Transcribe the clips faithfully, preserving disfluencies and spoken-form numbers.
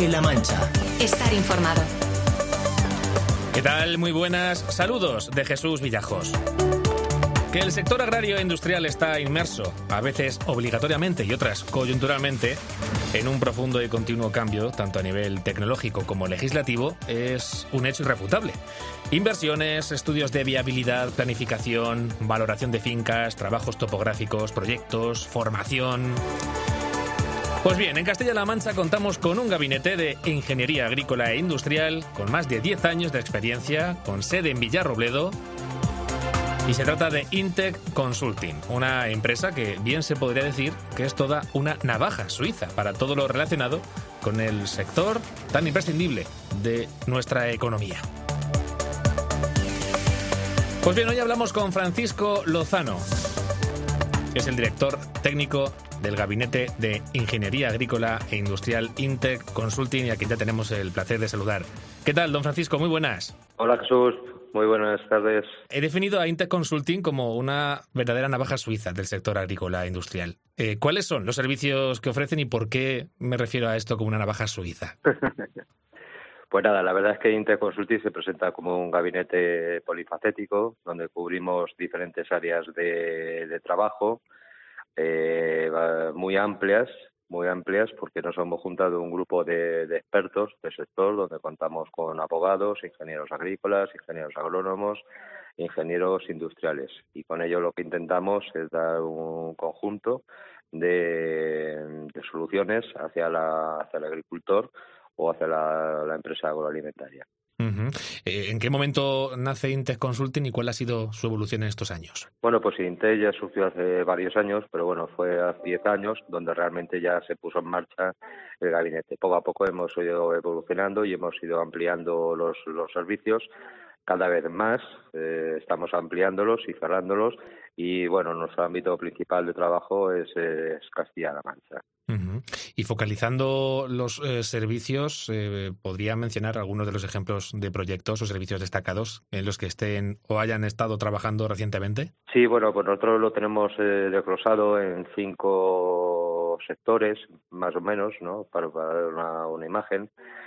Castilla-La Mancha. Estar informado. ¿Qué tal? Muy buenas. Saludos de Jesús Villajos. Que el sector agrario e industrial está inmerso, a veces obligatoriamente y otras coyunturalmente, en un profundo y continuo cambio, tanto a nivel tecnológico como legislativo, es un hecho irrefutable. Inversiones, estudios de viabilidad, planificación, valoración de fincas, trabajos topográficos, proyectos, formación. Pues bien, en Castilla-La Mancha contamos con un gabinete de ingeniería agrícola e industrial con más de diez años de experiencia, con sede en Villarrobledo. Y se trata de Intec Consulting, una empresa que bien se podría decir que es toda una navaja suiza para todo lo relacionado con el sector tan imprescindible de nuestra economía. Pues bien, hoy hablamos con Francisco Lozano, que es el director técnico del Gabinete de Ingeniería Agrícola e Industrial Intec Consulting, y aquí ya tenemos el placer de saludar. ¿Qué tal, don Francisco? Muy buenas. Hola, Jesús. Muy buenas tardes. He definido a Intec Consulting como una verdadera navaja suiza del sector agrícola e industrial. Eh, ¿Cuáles son los servicios que ofrecen y por qué me refiero a esto como una navaja suiza? Pues nada, la verdad es que Intec Consulting se presenta como un gabinete polifacético donde cubrimos diferentes áreas de, de trabajo eh, muy amplias, muy amplias porque nos hemos juntado un grupo de, de expertos del sector donde contamos con abogados, ingenieros agrícolas, ingenieros agrónomos, ingenieros industriales, y con ello lo que intentamos es dar un conjunto de, de soluciones hacia la hacia el agricultor o hacia la, la empresa agroalimentaria. Uh-huh. Eh, ¿En qué momento nace Intec Consulting y cuál ha sido su evolución en estos años? Bueno, pues Intec ya surgió hace varios años, pero bueno, fue hace diez años donde realmente ya se puso en marcha el gabinete. Poco a poco hemos ido evolucionando y hemos ido ampliando los, los servicios cada vez más, eh, estamos ampliándolos y cerrándolos, y bueno, nuestro ámbito principal de trabajo es, es Castilla-La Mancha. Uh-huh. Y focalizando los eh, servicios, eh, ¿podría mencionar algunos de los ejemplos de proyectos o servicios destacados en los que estén o hayan estado trabajando recientemente? Sí, bueno, pues nosotros lo tenemos eh, desglosado en cinco sectores, más o menos, ¿no? Para, para dar una, una imagen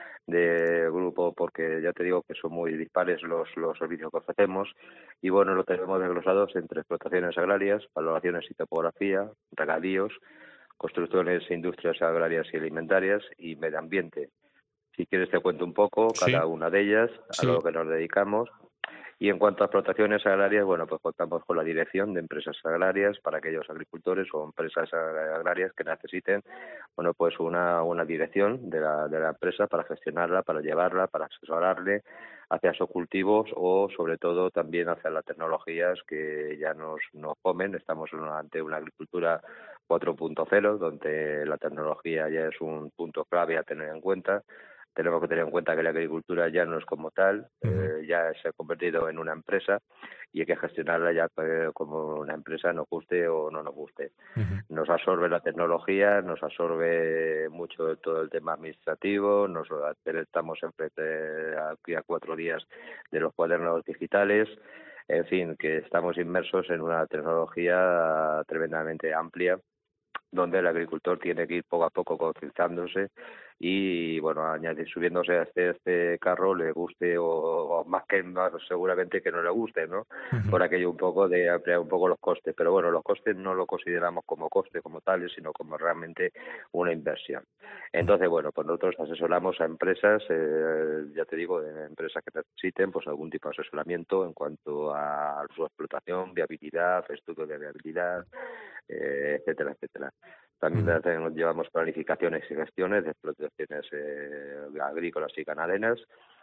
de grupo, porque ya te digo que son muy dispares los, los servicios que ofrecemos, y bueno, lo tenemos desglosados entre explotaciones agrarias, valoraciones y topografía, regadíos, construcciones e industrias agrarias y alimentarias y medio ambiente. Si quieres te cuento un poco Sí. cada una de ellas, a Sí. lo que nos dedicamos. Y en cuanto a explotaciones agrarias, bueno, pues contamos con la dirección de empresas agrarias para aquellos agricultores o empresas agrarias que necesiten, bueno, pues una, una dirección de la, de la empresa para gestionarla, para llevarla, para asesorarle hacia esos cultivos o sobre todo también hacia las tecnologías que ya nos, nos comen. Estamos ante una agricultura cuatro punto cero, donde la tecnología ya es un punto clave a tener en cuenta. Tenemos que tener en cuenta que la agricultura ya no es como tal, uh-huh. eh, ya se ha convertido en una empresa y hay que gestionarla ya eh, como una empresa, nos guste o no nos guste. Uh-huh. Nos absorbe la tecnología, nos absorbe mucho todo el tema administrativo, nos estamos enfrente aquí a cuatro días de los cuadernos digitales, en fin, que estamos inmersos en una tecnología tremendamente amplia, donde el agricultor tiene que ir poco a poco concentrándose y, bueno, añadir, subiéndose a este, este carro, le guste o, o más que más seguramente que no le guste, ¿no? Uh-huh. Por aquello un poco de ampliar un poco los costes. Pero bueno, los costes no lo consideramos como coste como tales, sino como realmente una inversión. Entonces, bueno, pues nosotros asesoramos a empresas, eh, ya te digo, empresas que necesiten pues algún tipo de asesoramiento en cuanto a su explotación, viabilidad, estudio de viabilidad, eh, etcétera, etcétera. También uh-huh. llevamos planificaciones y gestiones de explotaciones eh, agrícolas y ganaderas.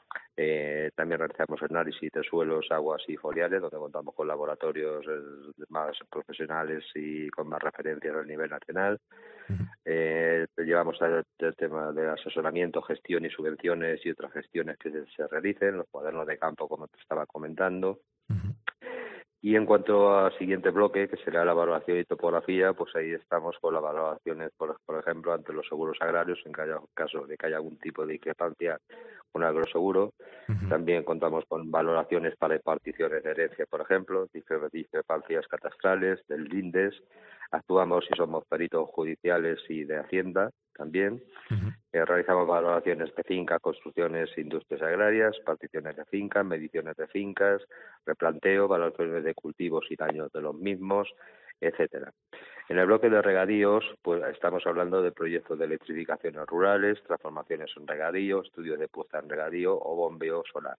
Eh, también realizamos análisis de suelos, aguas y foliares, donde contamos con laboratorios eh, más profesionales y con más referencias a nivel nacional. Uh-huh. Eh, llevamos el, el tema de asesoramiento, gestión y subvenciones y otras gestiones que se, se realicen, los cuadernos de campo, como te estaba comentando. Uh-huh. Y en cuanto al siguiente bloque, que será la valoración y topografía, pues ahí estamos con las valoraciones, por, por ejemplo, ante los seguros agrarios, en caso de que haya algún tipo de discrepancia con el agroseguro. Uh-huh. También contamos con valoraciones para particiones de herencia, por ejemplo, discrepancias catastrales, del lindes. Actuamos si somos peritos judiciales y de Hacienda también. Uh-huh. Eh, realizamos valoraciones de fincas, construcciones, industrias agrarias, particiones de fincas, mediciones de fincas, replanteo, valoraciones de cultivos y daños de los mismos, etcétera. En el bloque de regadíos, pues estamos hablando de proyectos de electrificaciones rurales, transformaciones en regadío, estudios de puesta en regadío o bombeo solar.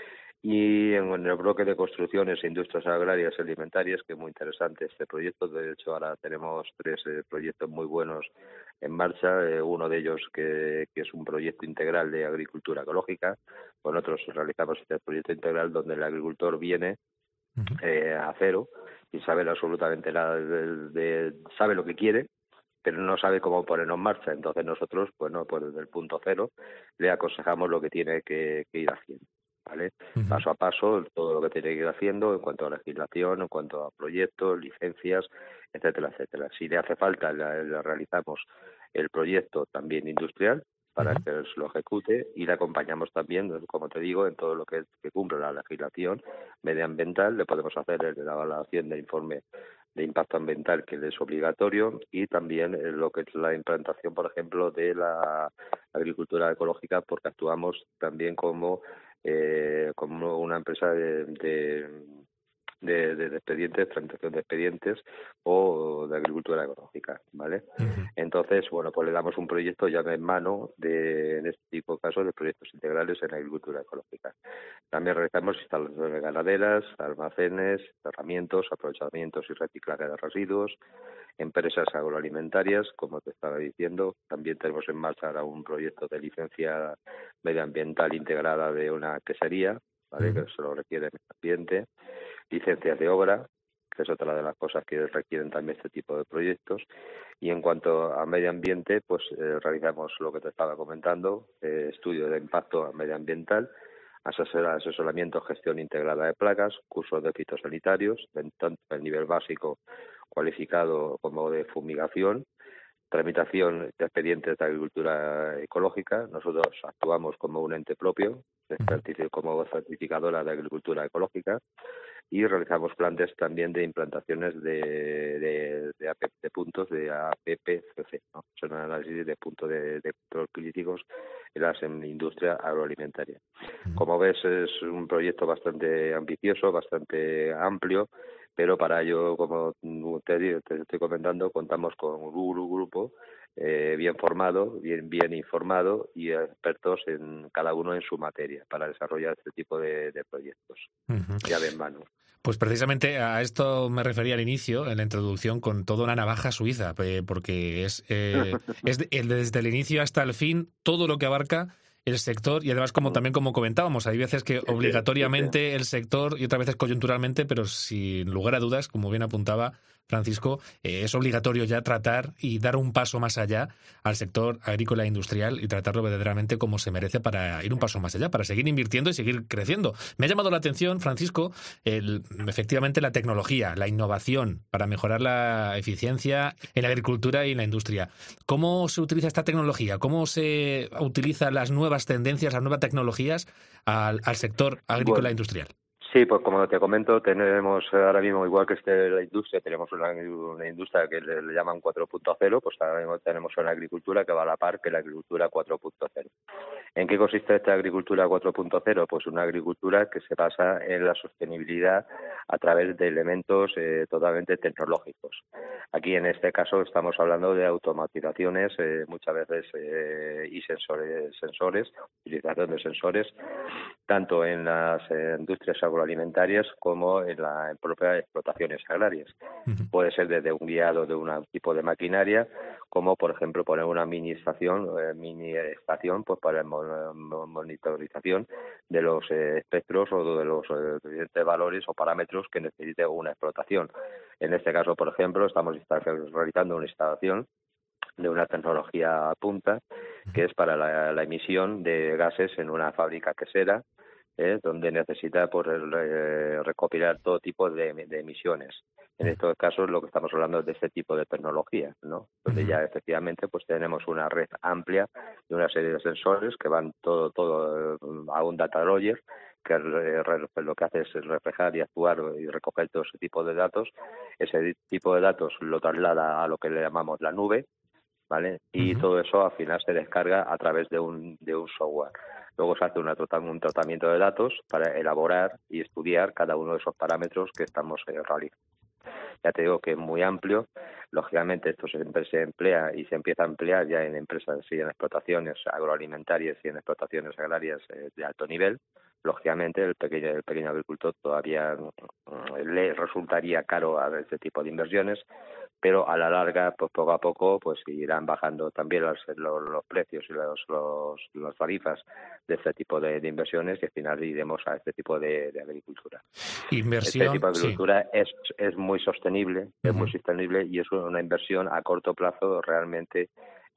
Y en el bloque de construcciones e industrias agrarias y alimentarias, que es muy interesante este proyecto. De hecho, ahora tenemos tres eh, proyectos muy buenos en marcha. Eh, uno de ellos que, que es un proyecto integral de agricultura ecológica. Con otros realizamos este proyecto integral donde el agricultor viene eh, a cero y sabe absolutamente nada, de, de, sabe lo que quiere, pero no sabe cómo ponerlo en marcha. Entonces nosotros, bueno, pues desde el punto cero le aconsejamos lo que tiene que, que ir haciendo. ¿Vale? Uh-huh. Paso a paso, todo lo que tiene que ir haciendo en cuanto a legislación, en cuanto a proyectos, licencias, etcétera, etcétera. Si le hace falta, le, le realizamos el proyecto también industrial para uh-huh. que lo ejecute y le acompañamos también, como te digo, en todo lo que, que cumple la legislación medioambiental. Le podemos hacer la evaluación del informe de impacto ambiental, que es obligatorio, y también lo que es la implantación, por ejemplo, de la agricultura ecológica, porque actuamos también como Eh, como una empresa de, de, de, de expedientes, tramitación de expedientes o de agricultura ecológica, ¿vale? Uh-huh. Entonces, bueno, pues le damos un proyecto ya en mano de, en este tipo de casos, de proyectos integrales en agricultura ecológica. También realizamos instalaciones ganaderas, almacenes, cerramientos, aprovechamientos y reciclaje de residuos, empresas agroalimentarias, como te estaba diciendo. También tenemos en marcha ahora un proyecto de licencia medioambiental integrada de una quesería, ¿vale? Uh-huh. Que se lo requiere el ambiente, licencias de obra, que es otra de las cosas que requieren también este tipo de proyectos. Y en cuanto a medio ambiente, pues eh, realizamos lo que te estaba comentando, eh, estudio de impacto medioambiental, asesoramiento, gestión integrada de plagas, cursos de fitosanitarios, tanto a nivel básico cualificado como de fumigación, tramitación de expedientes de agricultura ecológica. Nosotros actuamos como un ente propio, como certificadora de agricultura ecológica, y realizamos planes también de implantaciones de, de, de, A P, de puntos de A P P C C, ¿no? Son análisis de puntos de, de control críticos en la industria agroalimentaria. Como ves, es un proyecto bastante ambicioso, bastante amplio, pero para ello, como te, te estoy comentando, contamos con un grupo eh, bien formado, bien, bien informado y expertos en cada uno en su materia para desarrollar este tipo de, de proyectos. Uh-huh. Ya de en mano. Pues precisamente a esto me refería al inicio, en la introducción, con toda una navaja suiza, porque es, eh, es de, desde el inicio hasta el fin todo lo que abarca el sector, y además, como también como comentábamos, hay veces que obligatoriamente el sector y otras veces coyunturalmente, pero sin lugar a dudas, como bien apuntaba Francisco, eh, es obligatorio ya tratar y dar un paso más allá al sector agrícola e industrial y tratarlo verdaderamente como se merece para ir un paso más allá, para seguir invirtiendo y seguir creciendo. Me ha llamado la atención, Francisco, el, efectivamente la tecnología, la innovación para mejorar la eficiencia en la agricultura y en la industria. ¿Cómo se utiliza esta tecnología? ¿Cómo se utilizan las nuevas tendencias, las nuevas tecnologías al, al sector agrícola e industrial? Sí, pues como te comento, tenemos ahora mismo, igual que este, la industria, tenemos una, una industria que le, le llaman cuatro punto cero, pues ahora mismo tenemos una agricultura que va a la par que la agricultura cuatro punto cero. ¿En qué consiste esta agricultura cuatro punto cero? Pues una agricultura que se basa en la sostenibilidad a través de elementos eh, totalmente tecnológicos. Aquí en este caso estamos hablando de automatizaciones, eh, muchas veces eh, y sensores, sensores, utilización de sensores, tanto en las eh, industrias agroalimentarias como en las propias explotaciones agrarias. Uh-huh. Puede ser desde un guiado de un tipo de maquinaria, como por ejemplo poner una mini estación, eh, mini estación, pues para la monitorización de los eh, espectros o de los eh, valores o parámetros que necesite una explotación. En este caso, por ejemplo, estamos realizando una instalación de una tecnología punta que es para la, la emisión de gases en una fábrica quesera, eh, donde necesita pues, eh, recopilar todo tipo de, de emisiones. En estos casos lo que estamos hablando es de este tipo de tecnología, ¿no? Donde ya efectivamente pues tenemos una red amplia de una serie de sensores que van todo todo a un data logger, que lo que hace es reflejar y actuar y recoger todo ese tipo de datos. Ese tipo de datos lo traslada a lo que le llamamos la nube, ¿vale? Y uh-huh. todo eso al final se descarga a través de un, de un software. Luego se hace una, un tratamiento de datos para elaborar y estudiar cada uno de esos parámetros que estamos eh, realizando. Ya te digo que es muy amplio. Lógicamente esto se, se emplea y se empieza a emplear ya en empresas y en explotaciones agroalimentarias y en explotaciones agrarias eh, de alto nivel. Lógicamente el pequeño, el pequeño agricultor todavía le resultaría caro a este tipo de inversiones, pero a la larga, pues poco a poco, pues irán bajando también los, los, los precios y los, los, las tarifas de este tipo de, de inversiones y al final iremos a este tipo de, de agricultura. Inversión, este tipo de agricultura sí. es, es muy sostenible, uh-huh. es muy sostenible y es una inversión a corto plazo realmente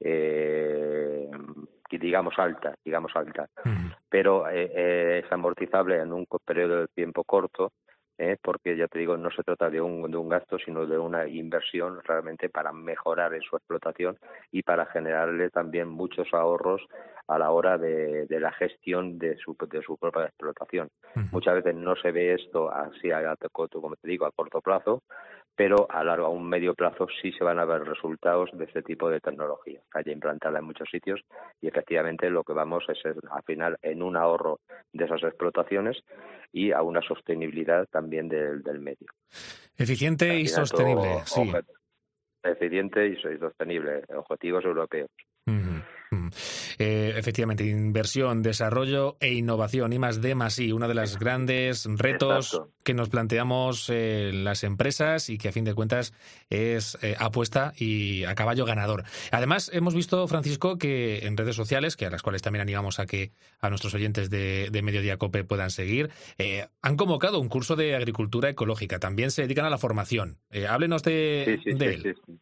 eh, digamos alta, digamos alta, uh-huh. pero eh, eh, es amortizable en un periodo de tiempo corto. Eh, porque ya te digo, no se trata de un, de un gasto, sino de una inversión realmente para mejorar en su explotación y para generarle también muchos ahorros a la hora de, de la gestión de su, de su propia explotación. Uh-huh. Muchas veces no se ve esto así, a, como te digo, a corto plazo, pero a largo, a un medio plazo sí se van a ver resultados de este tipo de tecnología. Hay que implantarla en muchos sitios y efectivamente lo que vamos es, es al final en un ahorro de esas explotaciones y a una sostenibilidad también del, del medio. Eficiente y sostenible, todo, sí. Objet, eficiente y sostenible, objetivos europeos. Uh-huh. Eh, efectivamente, inversión, desarrollo e innovación, I más D más I, uno de los grandes retos Exacto. que nos planteamos eh, las empresas y que a fin de cuentas es eh, apuesta y a caballo ganador. Además, hemos visto, Francisco, que en redes sociales, que a las cuales también animamos a que a nuestros oyentes de, de Mediodía COPE puedan seguir, eh, han convocado un curso de agricultura ecológica. También se dedican a la formación. Eh, háblenos de, sí, sí, de sí, él. Sí, sí.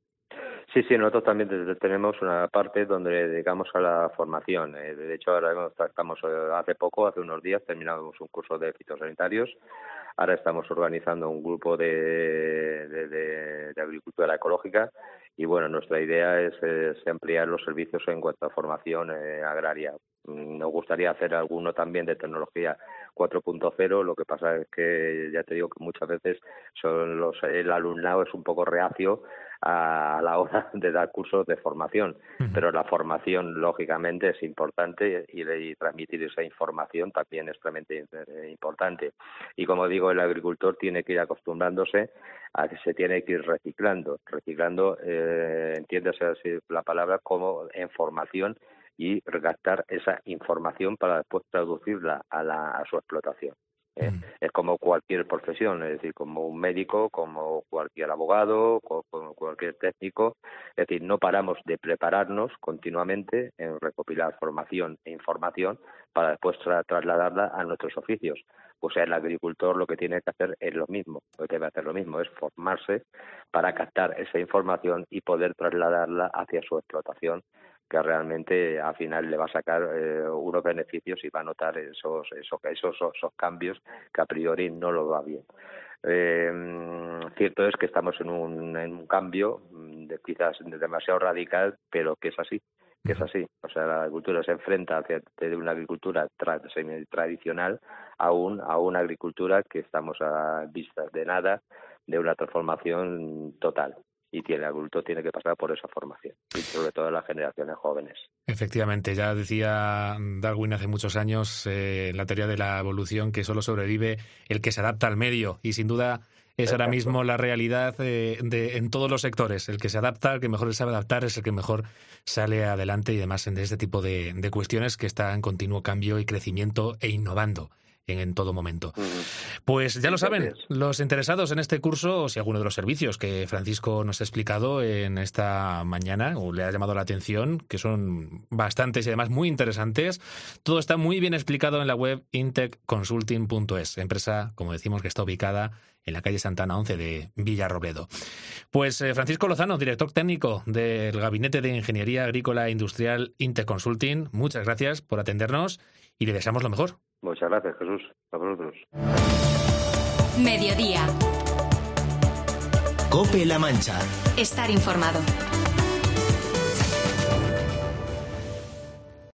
Sí, sí, nosotros también tenemos una parte donde dedicamos a la formación. De hecho, ahora estamos, hace poco, hace unos días, terminamos un curso de fitosanitarios. Ahora estamos organizando un grupo de, de, de, de agricultura ecológica y, bueno, nuestra idea es, es ampliar los servicios en cuanto a formación eh, agraria. Nos gustaría hacer alguno también de tecnología cuatro punto cero, lo que pasa es que ya te digo que muchas veces son los, el alumnado es un poco reacio a la hora de dar cursos de formación, uh-huh. pero la formación lógicamente es importante y, y transmitir esa información también es extremadamente importante. Y como digo, el agricultor tiene que ir acostumbrándose a que se tiene que ir reciclando, reciclando, eh, entiéndase así la palabra, como en formación y rescatar esa información para después traducirla a, la, a su explotación. ¿eh? Mm. Es como cualquier profesión, es decir, como un médico, como cualquier abogado, como cualquier técnico. Es decir, no paramos de prepararnos continuamente en recopilar formación e información para después tra- trasladarla a nuestros oficios. Pues el agricultor lo que tiene que hacer es lo mismo, lo que debe hacer lo mismo, es formarse para captar esa información y poder trasladarla hacia su explotación, que realmente al final le va a sacar eh, unos beneficios y va a notar esos, esos, esos, esos cambios que a priori no lo va bien. Eh, cierto es que estamos en un, en un cambio de, quizás demasiado radical, pero que es así, que es así. O sea, la agricultura se enfrenta hacia, de una agricultura tra, tradicional a, un, a una agricultura que estamos a vistas de nada de una transformación total. Y tiene, el agricultor tiene que pasar por esa formación, y sobre todo en las generaciones jóvenes. Efectivamente, ya decía Darwin hace muchos años, eh, la teoría de la evolución, que solo sobrevive el que se adapta al medio, y sin duda es Exacto. ahora mismo la realidad eh, de, en todos los sectores. El que se adapta, el que mejor sabe adaptar, es el que mejor sale adelante, y además en este tipo de, de cuestiones que está en continuo cambio y crecimiento e innovando En, en todo momento. Uh-huh. Pues ya lo saben, los interesados en este curso, o si alguno de los servicios que Francisco nos ha explicado en esta mañana o le ha llamado la atención, que son bastantes y además muy interesantes, todo está muy bien explicado en la web intec consulting punto es, empresa, como decimos, que está ubicada en la calle Santana once de Villarrobledo. Pues eh, Francisco Lozano, director técnico del Gabinete de Ingeniería Agrícola e Industrial Intec Consulting, muchas gracias por atendernos y le deseamos lo mejor. Muchas gracias, Jesús. A vosotros. Mediodía. COPE La Mancha. Estar informado.